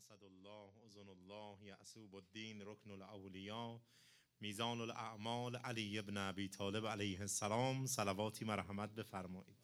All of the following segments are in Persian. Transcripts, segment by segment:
اسد الله اذن الله یعصوب الدین رکن الاولیا میزان الاعمال علی ابن ابی طالب علیه السلام. صلواتی مرحمت بفرمایید.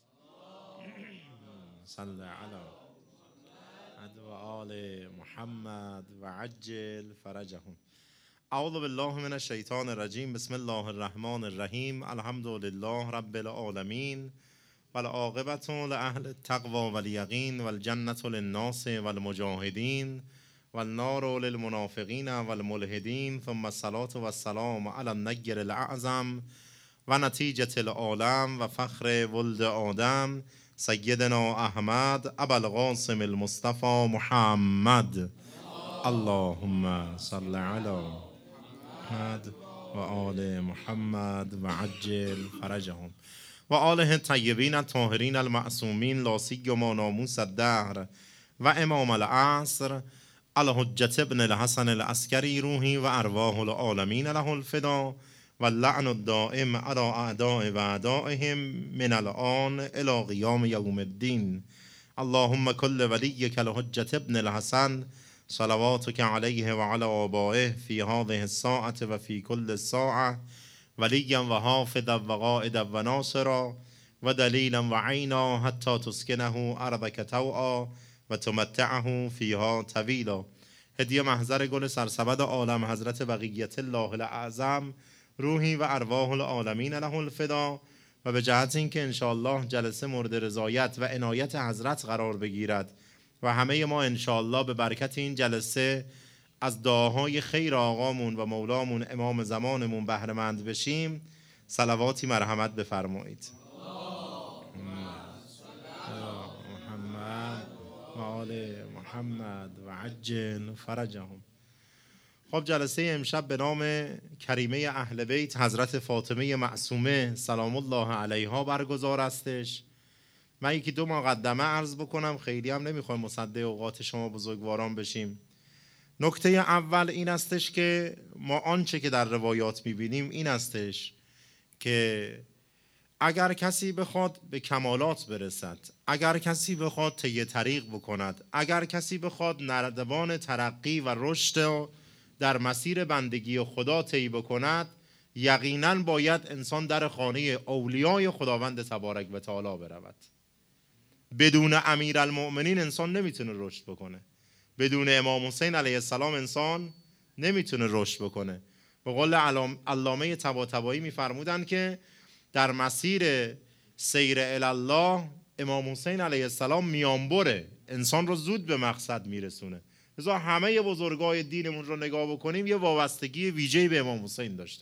صلی علی و آل محمد و عجل فرجهم. اعوذ بالله من الشیطان الرجیم. بسم الله الرحمن الرحیم. الحمد لله رب العالمین والعاقبة لأهل التقوى والیقین والجنة للناس والمجاهدین والنار للمنافقین والملحدین ثم الصلاة والسلام علی النیر الاعظم و نتیجة العالم و فخر ولد آدم سیدنا احمد ابا القاسم المصطفى محمد. اللهم صل علی محمد و آل محمد و عجل فرجهم و آله الطیبین الطاهرین المعصومین لا سیما ناموس الدهر و امام العصر الحجة ابن الحسن العسکری روحی و ارواح العالمین له الفدا و اللعن الدائم علی اعداء و اعدائهم من الآن الی قیام یوم الدین. اللهم کل ولیک الحجة ابن الحسن صلواتک علیه و علی آبائه فی هذه الساعة و فی کل ساعة ولیا و حافظا و قائدا و ناصرا و دلیلا و عینا حتی تسکنه ارضک طوعا و تمتعه فیها طویلا. هدیه محضر گل سرسبد عالم حضرت بقیت الله الاعظم روحی و ارواح العالمین له الفدا و به جهت اینکه انشاءالله جلسه مورد رضایت و عنایت حضرت قرار بگیرد و همه ما انشاءالله به برکت این جلسه از دعاهای خیر آقامون و مولامون امام زمانمون بهره مند بشیم، صلواتی مرحمت بفرمایید. محمد و آل محمد و عجل فرجهم. خب جلسه امشب به نام کریمه اهل بیت حضرت فاطمه معصومه سلام الله علیها برگزار استش. من یکی دو مقدمه عرض بکنم، خیلی هم نمیخوایم مصدق اوقات شما بزرگواران بشیم. نکته اول این استش که ما آنچه که در روایات میبینیم این استش که اگر کسی بخواد به کمالات برسد، اگر کسی بخواد طی طریق بکند، اگر کسی بخواد نردبان ترقی و رشد در مسیر بندگی خدا طی بکند، یقیناً باید انسان در خانه اولیای خداوند تبارک و تعالی برود. بدون امیرالمؤمنین انسان نمیتونه رشد بکنه. بدون امام حسین علیه السلام انسان نمیتونه رشد بکنه. به قول علامه طباطبایی میفرمودن که در مسیر سیر الله امام حسین علیه السلام میانبره، انسان رو زود به مقصد میرسونه. لذا همه بزرگای دینمون رو نگاه بکنیم یه وابستگی ویژه‌ای به امام حسین داشتن.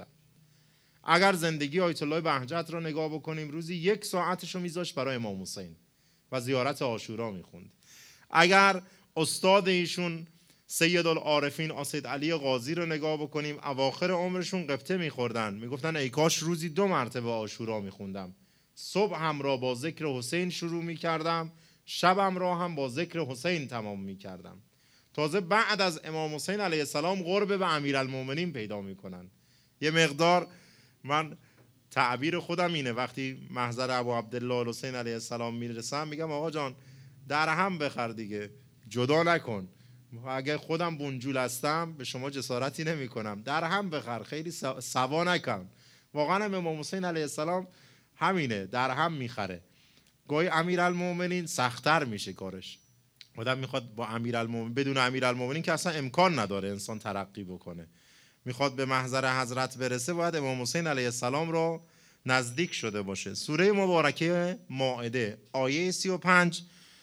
اگر زندگی آیت الله بهجت رو نگاه بکنیم روزی 1 ساعتش رو میذاشت برای امام حسین و زیارت عاشورا میخوند. اگر استاد ایشون سید العارفین اسید علی قاضی رو نگاه بکنیم، اواخر عمرشون قبطه میخوردن، میگفتن ای کاش روزی 2 مرتبه عاشورا میخوندم، صبحم را با ذکر حسین شروع میکردم، شبم را هم با ذکر حسین تمام میکردم. تازه بعد از امام حسین علیه السلام قرب به امیرالمومنین پیدا میکنن. یه مقدار من تعبیر خودم اینه، وقتی محضر ابو عبدالله الحسین علیه السلام میرسم میگم آقا جان در هم بخر دیگه، جدا نکن. اگه خودم بنجول هستم به شما جسارتی نمی کنم، در هم بخر، خیلی سوا نکن. واقعا هم امام حسین علیه السلام همینه، در هم میخره. گاهی امیرالمومنین سخت‌تر میشه کارش. آدم میخواد با امیرالمومنین، بدون امیرالمومنین که اصلا امکان نداره انسان ترقی بکنه. میخواد به محضر حضرت برسه باید امام حسین علیه السلام رو نزدیک شده باشه. سوره مبارکه مائده آیه 35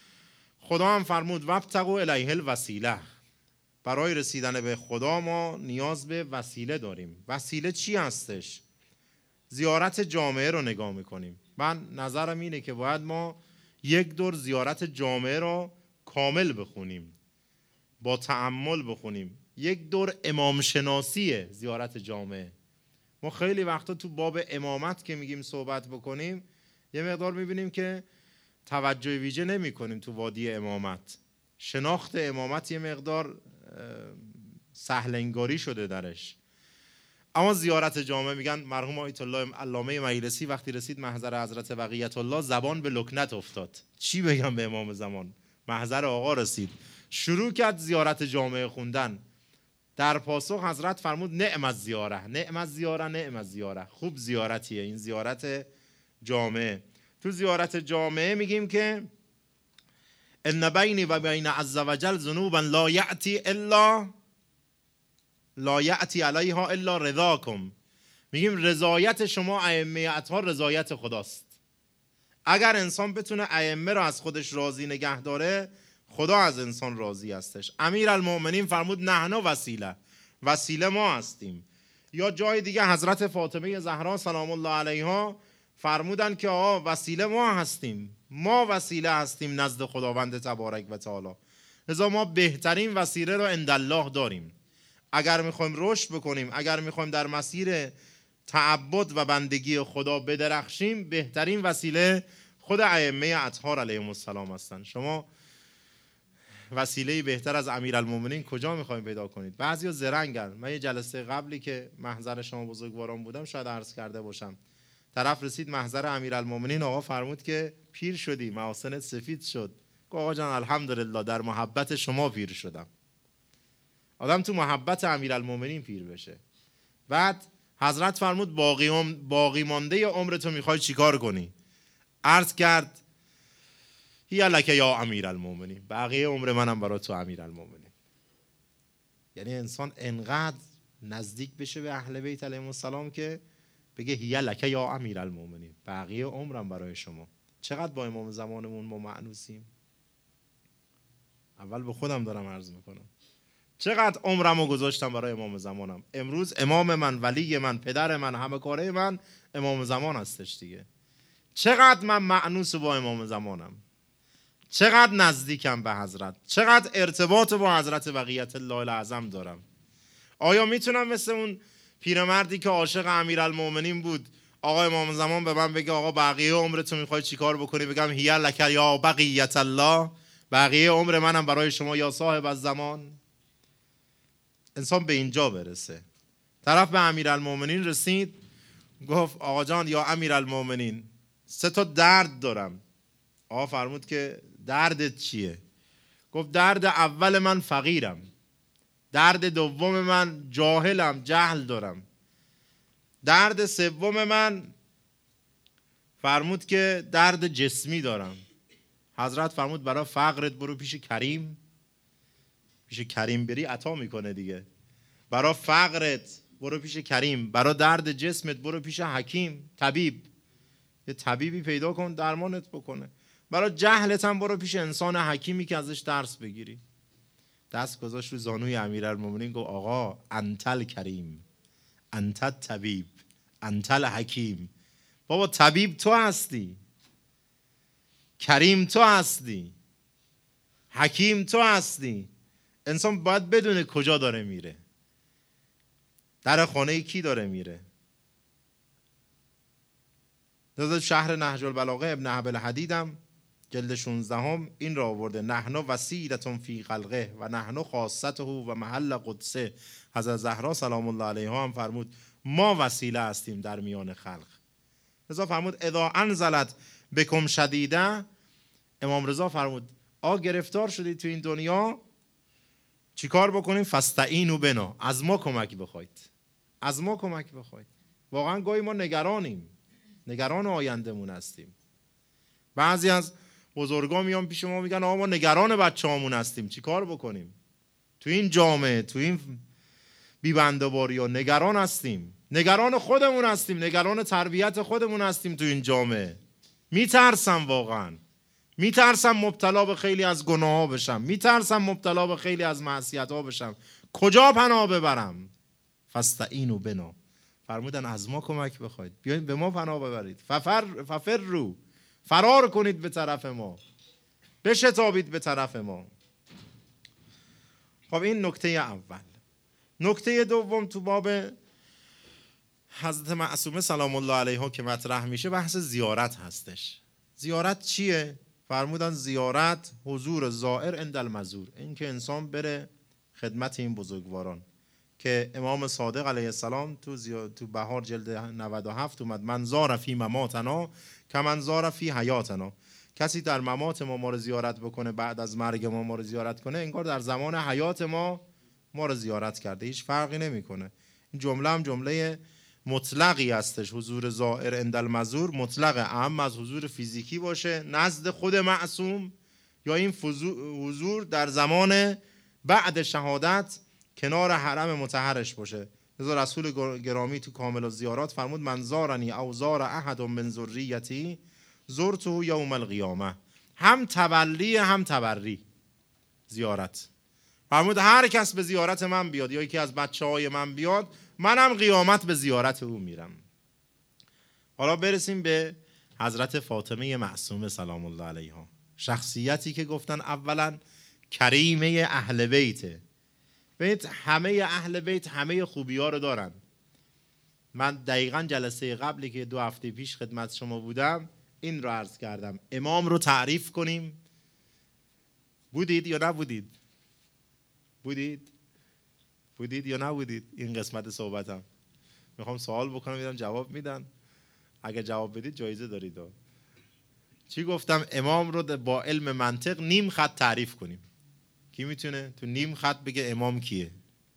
خدا هم فرمود وابتغوا الیه الوسیله. برای رسیدن به خدا ما نیاز به وسیله داریم. وسیله چی هستش؟ زیارت جامعه رو نگاه میکنیم. من نظرم اینه که باید ما 1 دور زیارت جامعه رو کامل بخونیم، با تأمل بخونیم. 1 دور امام شناسی زیارت جامعه. ما خیلی وقتا تو باب امامت که میگیم صحبت بکنیم یه مقدار میبینیم که توجه ویژه نمی کنیم تو وادی امامت. شناخت امامت یه مقدار سهلنگاری شده درش. اما زیارت جامعه میگن مرحوم آیت الله علامه مجلسی وقتی رسید محضر حضرت بقیت الله زبان به لکنت افتاد. چی بگم به امام زمان؟ محضر آقا رسید. شروع کرد زیارت جامعه خوندن. در پاسخ حضرت فرمود نعم الزیاره، نعم الزیاره، نعم الزیاره. خوب زیارتیه این زیارت جامعه. تو زیارت جامعه میگیم که ان بینی و بین عز وجل ذنوبا لا یأتی علیها الا رضاکم. میگیم رضایت شما ائمه اطهار رضایت خداست. اگر انسان بتونه ائمه رو از خودش راضی نگه داره، خدا از انسان راضی هستش. امیرالمؤمنین فرمود نحن وسیله، وسیله ما هستیم. یا جای دیگه حضرت فاطمه زهرا سلام الله علیها فرمودن که وسیله ما هستیم، ما وسیله هستیم نزد خداوند تبارک و تعالی. لذا ما بهترین وسیله رو عندالله داریم. اگر میخوایم رشد بکنیم، اگر میخوایم در مسیر تعبد و بندگی خدا بدرخشیم، بهترین وسیله خود ائمه اطهار علیهم السلام هستن. شما وسیله بهتر از امیرالمومنین کجا میخوایم پیدا کنید؟ بعضیا زرنگن. من یه جلسه قبلی که محضر شما بزرگواران بودم شاید عرض کرده باشم، طرف رسید محضر امیرالمومنین، آقا فرمود که پیر شدی، محاسنت سفید شد. گفت آقا جان الحمدلله در محبت شما پیر شدم. آدم تو محبت امیرالمومنین پیر بشه. بعد حضرت فرمود باقی مانده عمرتو میخوای چیکار کنی؟ عرض کرد هی لک یا امیرالمومنین، بقیه عمر منم برای تو امیرالمومنین. یعنی انسان انقدر نزدیک بشه به اهل بیت علیهم السلام که بگه هی لک یا امیرالمومنین، بقیه عمرم برای شما. چقدر با امام زمانمون ما مأنوسیم. اول به خودم دارم عرض میکنم، چقدر عمرمو گذاشتم برای امام زمانم. امروز امام من، ولی من، پدر من، همه کاره من امام زمان هستش دیگه. چقدر من مأنوس با امام زمانم، چقدر نزدیکم به حضرت، چقدر ارتباط با حضرت بقیت الله الاعظم دارم. آیا میتونم مثل اون پیرمردی که عاشق امیرالمومنین بود، آقا امام زمان به من بگه آقا بقیه عمرتو میخوای چیکار بکنی، بگم هی لک یا بقیت الله، بقیه عمر منم برای شما یا صاحب الزمان؟ انسان به اینجا برسه. طرف به امیرالمومنین رسید، گفت آقا جان یا امیرالمومنین 3 تا درد دارم. آقا فرمود که دردت چیه؟ گفت درد اول من فقیرم، درد دوم من جاهلم، جهل دارم، درد سوم من فرمود که درد جسمی دارم. حضرت فرمود برای فقرت برو پیش کریم، پیش کریم بری عطا میکنه دیگه. برای فقرت برو پیش کریم، برای درد جسمت برو پیش حکیم، طبیب. یه طبیبی پیدا کن درمانت بکنه. برای جهلت هم برو پیش انسان حکیمی که ازش درس بگیری. دست گذاشت رو زانوی امیرالمومنین، گفت آقا انتل کریم، انت طبیب، انتل حکیم. بابا طبیب تو هستی، کریم تو هستی، حکیم تو هستی. انسان باید بدونه کجا داره میره، در خانه کی داره میره. در شهر نهج البلاغه ابن ابی حدیدم جلد 16 این را آورده، نحن وسیلة فی خلقه و نحن خاصته و محل قدسه. حضرت زهرا سلام الله علیها هم فرمود ما وسیله هستیم در میان خلق. رضا فرمود اذا انزلت بکم شدیده، امام رضا فرمود گرفتار شدید تو این دنیا چیکار بکنیم؟ فاستعینوا بنا، از ما کمک بخواید، از ما کمک بخواید. واقعا گاهی ما نگرانیم، نگران آیندهمون هستیم. بعضی از بزرگا میان پیش ما میگن آقا ما نگران بچه‌هامون هستیم، چیکار بکنیم؟ تو این جامعه، تو این بی‌بنده‌باری‌ها نگران هستیم، نگران خودمون هستیم، نگران تربیت خودمون هستیم تو این جامعه. میترسم، واقعا میترسم مبتلا به خیلی از گناه‌ها بشم، میترسم مبتلا به خیلی از معصیت‌ها بشم. کجا پناه ببرم؟ فاستعینوا بنا، فرمودن از ما کمک بخواید، بیاین به ما پناه ببرید. ففروا، فرار کنید به طرف ما، بشتابید به طرف ما. خب این نکته اول. نکته دوم تو باب حضرت معصومه سلام الله علیها که مطرح میشه بحث زیارت هستش. زیارت چیه؟ فرمودن زیارت حضور زائر عند المزور، این که انسان بره خدمت این بزرگواران که امام صادق علیه السلام تو بهار جلد 97 اومد من زار فی مماتنا که من زار فی حیاتنا. کسی در ممات ما رو زیارت بکنه، بعد از مرگ ما رو زیارت کنه، انگار در زمان حیات ما رو زیارت کرده. هیچ فرقی نمیکنه. این جمله هم جمله مطلقی هستش. حضور زائر عند المزور مطلق، اهم از حضور فیزیکی باشه نزد خود معصوم، یا این حضور در زمان بعد شهادت کنار حرم مطهرش باشه. لذا رسول گرامی تو کامل الزیارات فرمود من زارنی او زار احد من ذریتی زرته یوم القیامه. هم تولی هم تبری زیارت. فرمود هر کس به زیارت من بیاد یا یکی از بچه‌های من بیاد، منم قیامت به زیارت او میرم. حالا برسیم به حضرت فاطمه معصومه سلام الله علیها. شخصیتی که گفتن اولا کریمه اهل بیته. ببینید همه اهل بیت همه خوبی ها رو دارن. من دقیقاً جلسه قبلی که 2 هفته پیش خدمت شما بودم این رو عرض کردم، امام رو تعریف کنیم. بودید یا نبودید؟ بودید یا نبودید؟ این قسمت صحبتم میخوام سوال بکنم، میدم جواب میدن. اگه جواب بدید جایزه دارید. چی گفتم؟ امام رو با علم منطق نیم خط تعریف کنیم. کی میتونه تو نیم خط بگه امام کیه؟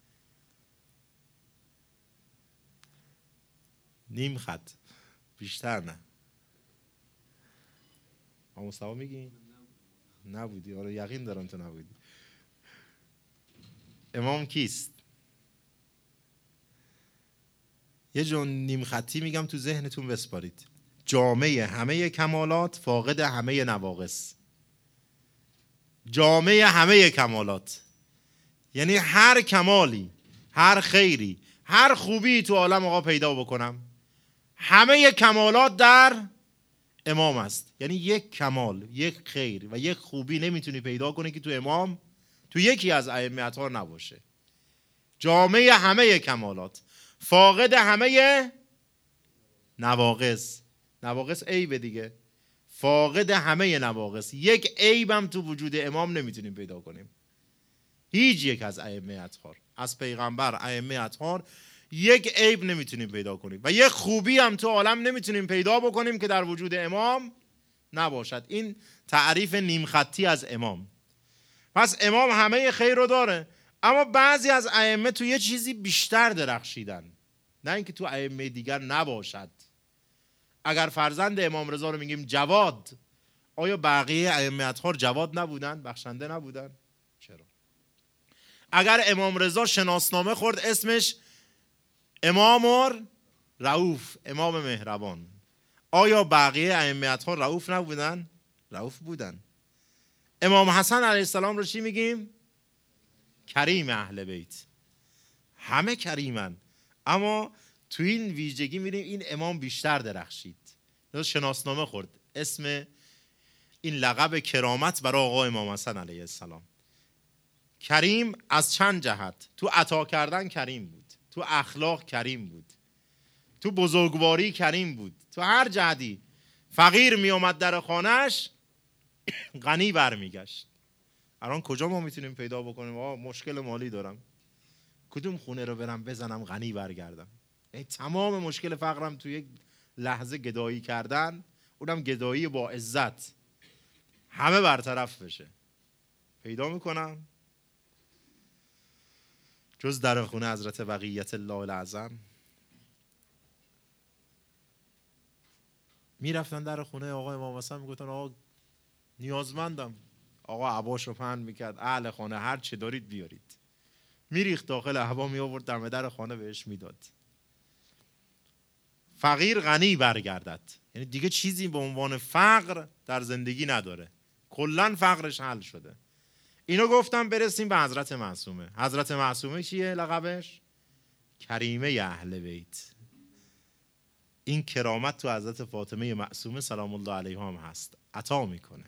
نیم خط، بیشتر نه. مصطفی میگی؟ نبودی. آره یقین دارم تو نبودی. امام کیست؟ یه جون نیم خطی میگم تو ذهنتون بسپارید. جامعه همه کمالات، فاقد همه نواقص. جامعه همه کمالات یعنی هر کمالی، هر خیری، هر خوبی تو عالم آقا پیدا بکنم، همه کمالات در امام است. یعنی یک کمال، یک خیر و یک خوبی نمیتونی پیدا کنی که تو امام، تو یکی از ائمه اطهار نباشه. جامعه همه کمالات، فاقد همه نواقص. نواقص عیب دیگه. فاقد همه نواقص، یک عیبم تو وجود امام نمیتونیم پیدا کنیم. هیچ یک از ائمه اطهار، از پیغمبر ائمه اطهار، یک عیب نمیتونیم پیدا کنیم و یک خوبی هم تو عالم نمیتونیم پیدا بکنیم که در وجود امام نباشد. این تعریف نیم خطی از امام. پس امام همه خیر رو داره، اما بعضی از ائمه تو یه چیزی بیشتر درخشیدن، نه اینکه تو ائمه دیگر نباشد. اگر فرزند امام رضا رو میگیم جواد، آیا بقیه ائمه اطهار جواد نبودن؟ بخشنده نبودن؟ چرا؟ اگر امام رضا شناسنامه خورد اسمش امام رؤوف، امام مهربان، آیا بقیه ائمه اطهار رؤوف نبودن؟ رؤوف بودن. امام حسن علیه السلام رو چی میگیم؟ کریم اهل بیت. همه کریمن، اما تو این ویژگی میریم این امام بیشتر درخشید. شناسنامه خورد اسم این لقب کرامت برای آقا امام حسن علیه السلام. کریم از چند جهت. تو عطا کردن کریم بود، تو اخلاق کریم بود، تو بزرگواری کریم بود، تو هر جهتی. فقیر می اومد در خانهش، غنی برمیگشت. الان کجا ما میتونیم پیدا بکنیم مشکل مالی دارم، کدوم خونه رو برم بزنم غنی برگردم؟ تمام مشکل فقرم تو یک لحظه گدایی کردن، اونم گدایی با عزت، همه برطرف بشه. پیدا میکنم؟ جز در خونه حضرت بقیت الله الاعظم. میرفتن در خونه آقا امام حسن، میگفتن آقا نیازمندم. آقا عباش رو پهن میکرد، اهل خانه هر چه دارید بیارید. میریخت داخل عبا، می آورد در خانه بهش میداد. فقیر غنی برگردد، یعنی دیگه چیزی به عنوان فقر در زندگی نداره، کلن فقرش حل شده. اینو گفتم برسیم به حضرت معصومه. حضرت معصومه چیه لقبش؟ کریمه اهل بیت. این کرامت تو حضرت فاطمه معصومه سلام الله علیها هم هست. عطا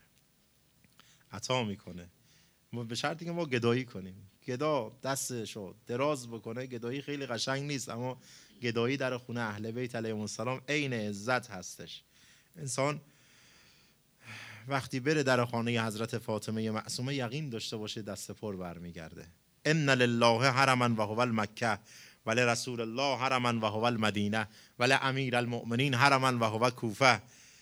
میکنه به شرطی که ما گدایی کنیم. گدا دستشو دراز بکنه، گدایی خیلی قشنگ نیست، اما گدایی در خونه اهل بیت علیهم السلام عین عزت هستش. انسان وقتی بره در خانه حضرت فاطمه معصومه یقین داشته باشه دست پر برمیگرده. ان لله حرما و هو المکه و لرسول الله حرما و هو المدینه و لامیر المؤمنین حرما و هو کوفه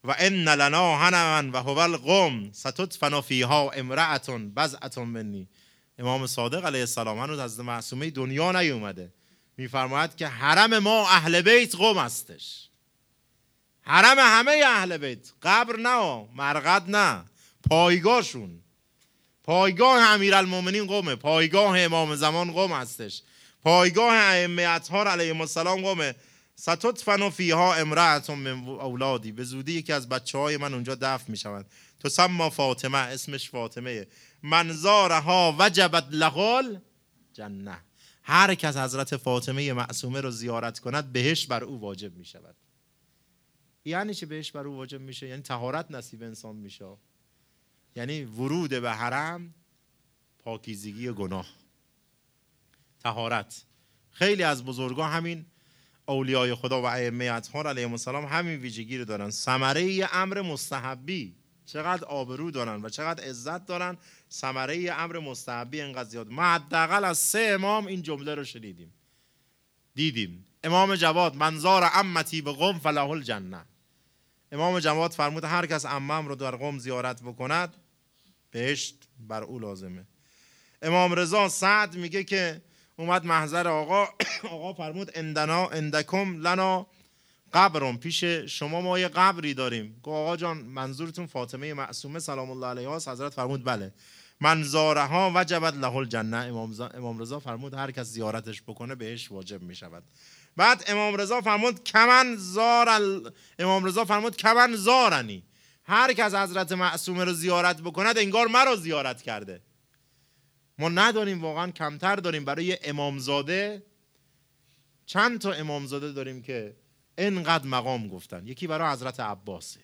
و ان لنا هنما و هو القوم ستدفن فیها امرأة بضعة منی. امام صادق علیه السلام هنوز از معصومه دنیا نیومده، میفرماید که حرم ما اهل بیت قم هستش. حرم همه اهل بیت، قبر نه، مرقد نه، پایگاهشون، پایگاه امیرالمومنین قمه، پایگاه امام زمان قم هستش، پایگاه ائمه اطهار علیهم السلام قمه. ستدفن فیها امرأة من اولادی، به زودی یکی از بچه‌های من اونجا دفن میشوند. تسمى فاطمه، اسمش فاطمه. من زارها وجبت له الجنه، هر کس حضرت فاطمه معصومه رو زیارت کند بهشت بر او واجب می شود. یعنی چه بهشت بر او واجب میشه؟ یعنی طهارت نصیب انسان میشه، یعنی ورود به حرم پاکیزگی گناه، طهارت. خیلی از بزرگان، همین اولیای خدا و ائمه اطهار علیهم السلام همین ویژگی رو دارن. ثمره امر مستحبی، چقدر آبرو دارن و چقدر عزت دارن، ثمره امر مستحبی اینقدر زیاد. ما حداقل از 3 امام این جمله رو شنیدیم، دیدیم. امام جواد من زار عمتی به قم فله الجنه، امام جواد فرمود هر کس عمم رو در قم زیارت بکند بهشت بر او لازمه. امام رضا سعد میگه که اومد محضر آقا فرمود اندکم لنا قبرم، پیش شما ما یه قبری داریم. گفت آقا جان منظورتون فاطمه معصومه سلام الله علیها است؟ حضرت فرمود بله. من زارها وجبت له الجنه، امام رضا فرمود هر کس زیارتش بکنه بهش واجب می شود. بعد امام رضا فرمود کمن زارنی، هر کس حضرت معصومه رو زیارت بکند انگار مرا زیارت کرده. ما نداریم، واقعا کمتر داریم. برای امامزاده چند تا امامزاده داریم که اینقدر مقام گفتن. یکی برای حضرت عباسه،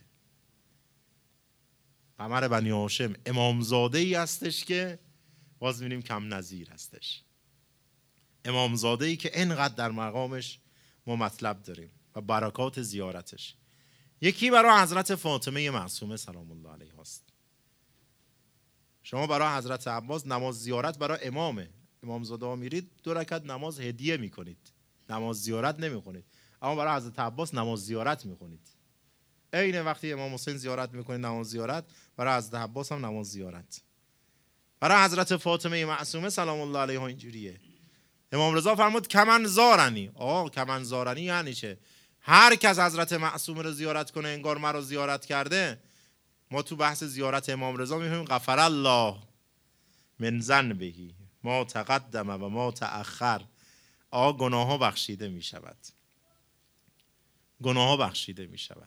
قمر بنی هاشم، امامزاده ای هستش که باز می‌بینیم کم نظیر هستش، امامزاده ای که اینقدر در مقامش ما مطلب داریم و برکات زیارتش. یکی برای حضرت فاطمه معصومه سلام الله علیها است. شما برای حضرت عباس نماز زیارت برای امامزاده ها میرید 2 رکعت نماز هدیه میکنید، نماز زیارت نمیکنید. اما برای حضرت عباس نماز زیارت میکنید. عین وقتی امام حسین زیارت میکنید نماز زیارت، برای حضرت عباس هم نماز زیارت. برای حضرت فاطمه معصومه سلام الله علیها اینجوریه. امام رضا فرمود کمن زارنی. کمن زارنی یعنی چه؟ هر کس حضرت معصومه رو زیارت کنه انگار مرا زیارت کرده. ما تو بحث زیارت امام رضا می‌فهمیم غفر الله من ذنبه ما تقدم و ما تأخر، گناه ها بخشیده می شود، گناه ها بخشیده می شود.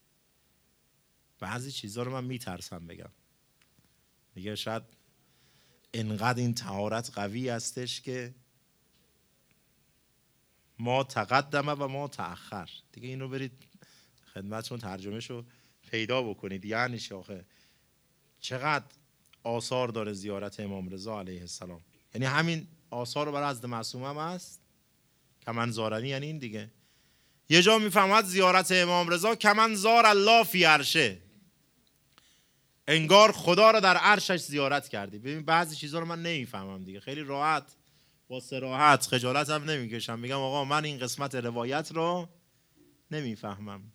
بعضی چیزها رو من میترسم بگم، دیگه شاید انقدر این طهارت قوی هستش که ما تقدم و ما تأخر، دیگه اینو برید خدمتشون ترجمهشو پیدا بکنید. یعنی آخه چقدر آثار داره زیارت امام رضا علیه السلام. یعنی همین آثار رو برای حضرت معصومه هم هست. کمن زارنی یعنی این دیگه. یه جا میفهمد زیارت امام رضا کمن زار الله فی عرشه، انگار خدا رو در عرشش زیارت کردی. ببین بعضی چیزا رو من نمیفهمم دیگه، خیلی راحت با صراحت خجالت هم نمیکشم، میگم آقا من این قسمت روایت رو نمیفهمم.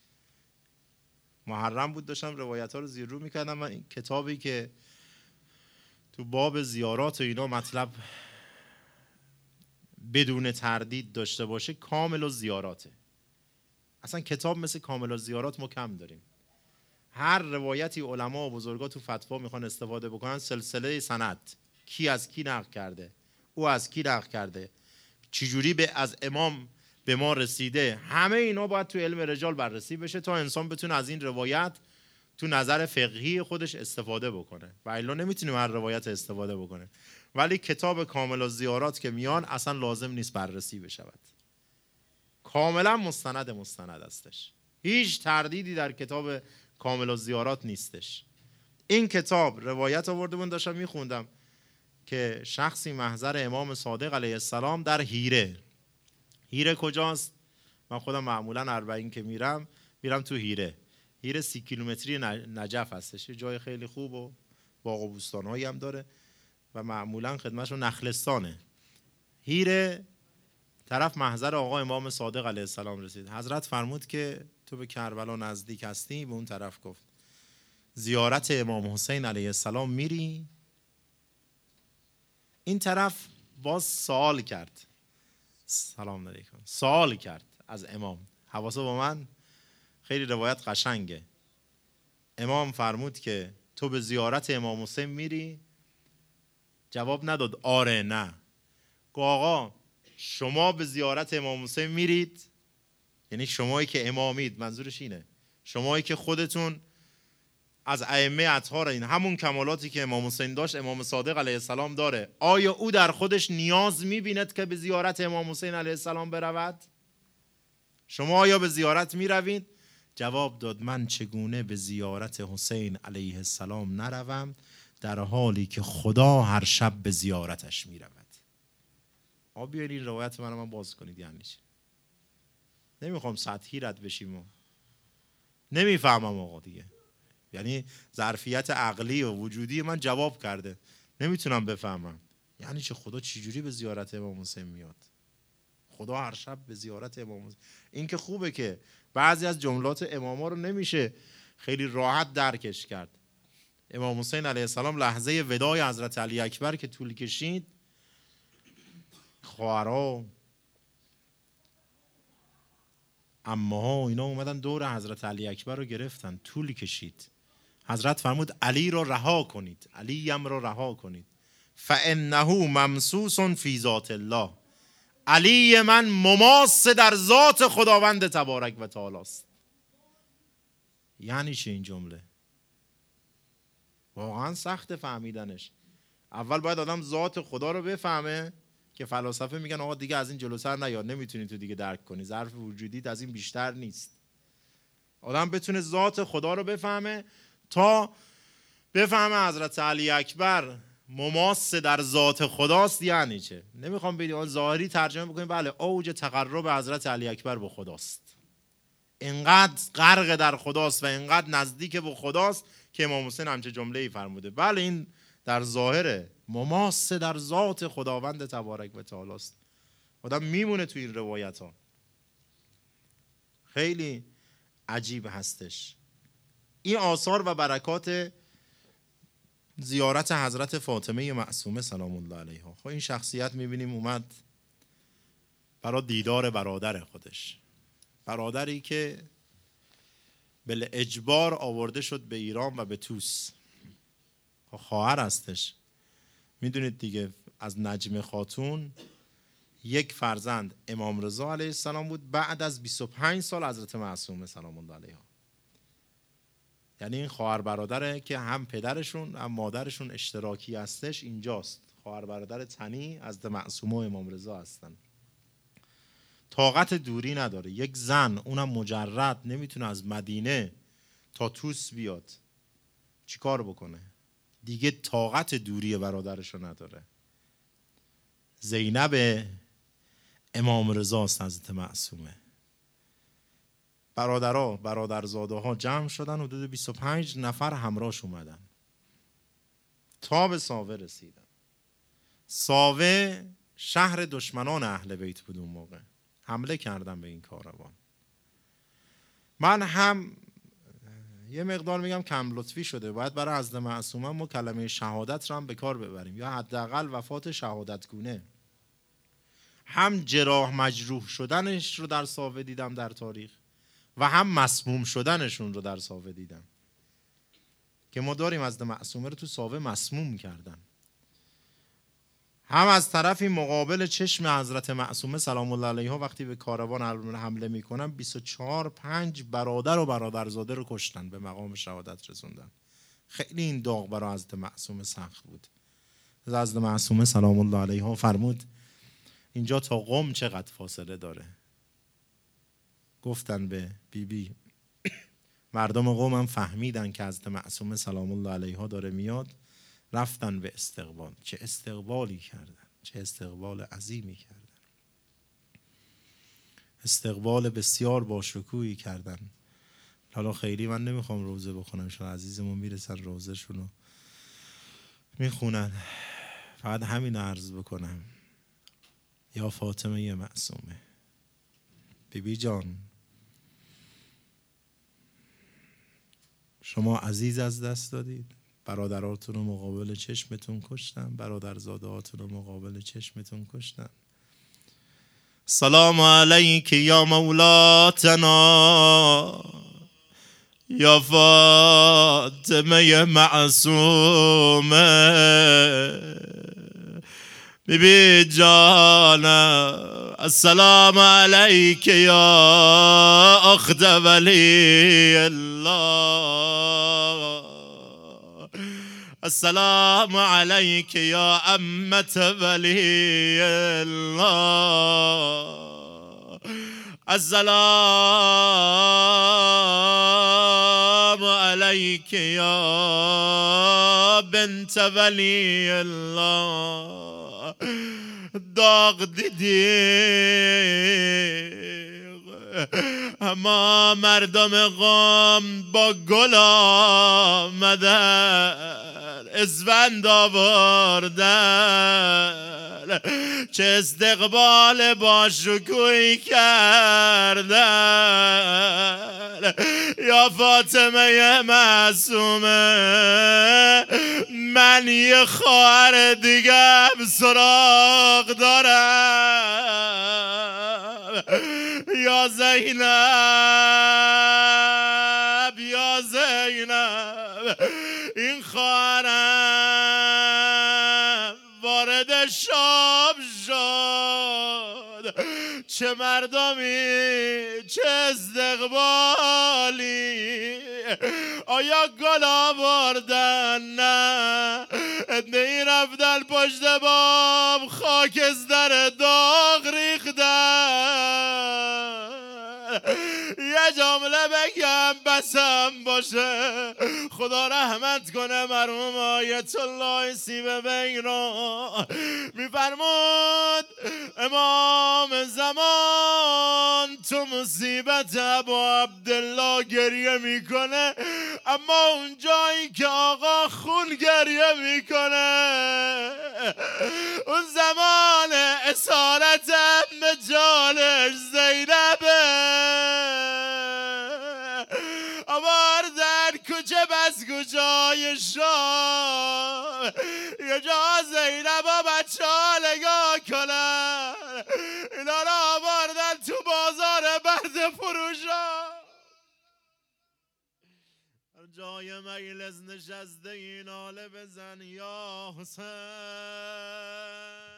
محرم بود داشتم روایت ها رو زیر رو میکردم. من این کتابی که تو باب زیارات و اینا مطلب بدون تردید داشته باشه کامل و زیاراته. اصلا کتاب مثل کامل و زیارات ما کم داریم. هر روایتی علما و بزرگا تو فتوا میخوان استفاده بکنن سلسله سند، کی از کی نقل کرده، او از کی نقل کرده، چجوری از امام به ما رسیده، همه اینا باید تو علم رجال بررسی بشه تا انسان بتونه از این روایت تو نظر فقهی خودش استفاده بکنه. و الا نمیتونیم هر روایت استفاده بکنه. ولی کتاب کامل الزیارات که میان اصلا لازم نیست بررسی بشود، کاملا مستند هستش، هیچ تردیدی در کتاب کامل الزیارات نیستش. این کتاب روایت آورده بود، داشتم میخوندم که شخصی محضر امام صادق علیه السلام در هیره کجاست؟ من خودم معمولا 40 که میرم تو هیره 30 کیلومتری نجف هستش، جای خیلی خوب و باغ و بوستان‌هایی هم داره و معمولا خدمتشون نخلستانه. هیره طرف محضر آقا امام صادق علیه السلام رسید. حضرت فرمود که تو به کربلا نزدیک هستی، به اون طرف گفت زیارت امام حسین علیه السلام میری؟ این طرف باز سوال کرد، سلام علیکم، سوال کرد از امام. حواسه با من، خیلی روایت قشنگه. امام فرمود که تو به زیارت امام حسین میری؟ جواب نداد آره نه. گفت آقا شما به زیارت امام حسین میرید؟ یعنی شمایی که امامید، منظورش اینه، شمایی که خودتون از ائمه اطهار، این همون کمالاتی که امام حسین داشت امام صادق علیه السلام داره، آیا او در خودش نیاز میبیند که به زیارت امام حسین علیه السلام برود؟ شما آیا به زیارت میروید؟ جواب داد من چگونه به زیارت حسین علیه السلام نروم در حالی که خدا هر شب به زیارتش میرود. بیاید این روایت من باز کنید. یعنی چی؟ نمیخوام سطحی رد بشیم و نمیفهمم آقا دیگه. یعنی ظرفیت عقلی و وجودی من جواب کرده، نمیتونم بفهمم. یعنی چه خدا چجوری به زیارت امام حسین میاد؟ خدا هر شب به زیارت امام حسین. این که خوبه که بعضی از جملات اماما رو نمیشه خیلی راحت درکش کرد. امام حسین علیه السلام لحظه وداع حضرت علی اکبر که طول کشید، خواهرها عمه‌ها اینا اومدن دور حضرت علی اکبر رو گرفتن، طول کشید. حضرت فرمود علی را رها کنید، علیم را رها کنید، فانه ممسوس فی ذات الله، علی من مماس در ذات خداوند تبارک و تعالی است. یعنی چه این جمله؟ واقعا سخت فهمیدنش. اول باید آدم ذات خدا رو بفهمه که فلاسفه میگن آقا دیگه از این جلوتر نیاد، نمیتونی تو دیگه درک کنی، ظرف وجودیت از این بیشتر نیست. آدم بتونه ذات خدا رو بفهمه تا بفهمه حضرت علی اکبر مماس در ذات خداست. یعنی چه؟ نمیخوام بگم ظاهری ترجمه بکنیم، بله اوج تقرب حضرت علی اکبر به خداست، اینقدر غرق در خداست و اینقدر نزدیک به خداست که امام حسین همچه جمله‌ای فرموده. بله این در ظاهره، مماس در ذات خداوند تبارک و تعالی است. آدم میمونه تو این روایت ها، خیلی عجیب هستش. این آثار و برکات زیارت حضرت فاطمه معصومه سلام الله علیها. خب این شخصیت میبینیم اومد برای دیدار برادر خودش، برادری که بل اجبار آورده شد به ایران و به توس. خواهر هستش، میدونید دیگه، از نجم خاتون یک فرزند امام رضا علیه السلام بود، بعد از 25 سال حضرت معصومه سلام الله علیها. یعنی این خواهر برادره که هم پدرشون هم مادرشون اشتراکی هستش اینجاست. خواهر برادر تنی حضرت معصومه و امام رضا هستن. طاقت دوری نداره. یک زن اونم مجرد نمیتونه از مدینه تا توس بیاد، چی کار بکنه؟ دیگه طاقت دوری برادرشو نداره. زینب امام رضا است حضرت معصومه. برادرها برادرزاده ها جمع شدن، حدود 25 نفر همراهش اومدن تا به ساوه رسیدن. ساوه شهر دشمنان اهل بیت بود اون موقع، حمله کردن به این کاروان. من هم یه مقدار میگم کم لطفی شده، باید برای حضرت معصومه ما کلمه شهادت رو هم به کار ببریم، یا حداقل وفات شهادتگونه. هم جراح مجروح شدنش رو در ساوه دیدم در تاریخ و هم مسموم شدنشون رو در ساوه دیدم که ما داریم حضرت معصومه رو تو ساوه مسموم کردن. هم از طرفی مقابل چشم حضرت معصومه سلام الله علیها وقتی به کاروان حمله میکنن 24-5 برادر و برادرزاده رو کشتن، به مقام شهادت رسوندن. خیلی این داغ برای حضرت معصومه سخت بود. حضرت معصومه سلام الله علیها فرمود اینجا تا قم چقدر فاصله داره؟ گفتن به بیبی مردم قم هم فهمیدن که حضرت معصومه سلام الله علیها داره میاد، رفتن به استقبال. چه استقبالی کردن، چه استقبال عظیمی کردن، استقبال بسیار باشکوهی کردن. حالا خیلی من نمیخوام روزه بخونم، شما عزیزمون میرسن روزه شونو میخونن، فقط همین عرض بکنم. یا فاطمه معصومه، بیبی جان شما عزیز از دست دادید، برادراتون رو مقابل چشمتون کشتن، برادرزادهاتون رو مقابل چشمتون کشتن. سلام علیک یا مولاتنا یا فاطمه معصومه، بیبی جانم السلام علیک یا اخت ولی الله، السلام علیک یا امت ولی الله، السلام علیک یا بنت ولی الله. داغ دیدی اما مردم قوم با گل آمدن، اسفند آوردن، چه استقبال با شکوهی کردن. یا فاطمه معصومه، من یه خواهر دیگه سراغ دارم. یا زینب یا زینب، این خواهرم وارد شام شد، چه مردمی چه استقبالی، آیا گل آوردن؟ نه، ادنهی رفتن پشت بام خاکستر داغ ریختن. یه جمله بگم بسم باشه، خدا رحمت کنه مرحوم آیت الله سیبوی رو. میفرمود امام زمان تو مصیبت ابا عبدالله گریه میکنه، اما اون جایی که آقا خون گریه میکنه، اون زمان اسارت به جانش زینبه. آوردن کوچه بس کوچه‌های شام، یه جا زینب و بچه ها نگاه کنن، اینا رو آوردن تو بازار برد فروشا، جای مجلس نشسته این حاله بزن یا حسین.